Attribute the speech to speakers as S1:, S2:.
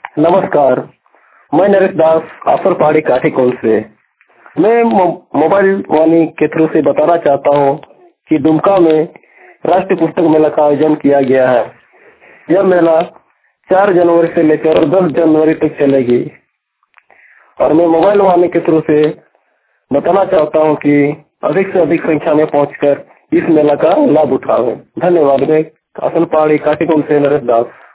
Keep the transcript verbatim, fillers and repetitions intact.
S1: नमस्कार, मैं नरेश दास आसर पहाड़ी काठीकोल से। मैं मो, मोबाइल वाणी के थ्रू से बताना चाहता हूँ कि दुमका में राष्ट्रीय पुस्तक मेला का आयोजन किया गया है। यह मेला चार जनवरी से लेकर दस जनवरी तक चलेगी और मैं मोबाइल वाणी के थ्रू से बताना चाहता हूँ कि अधिक से अधिक संख्या में पहुंचकर इस मेला का लाभ उठाओ। धन्यवाद। मैं आसन पहाड़ी काठीकोल से नरेश दास।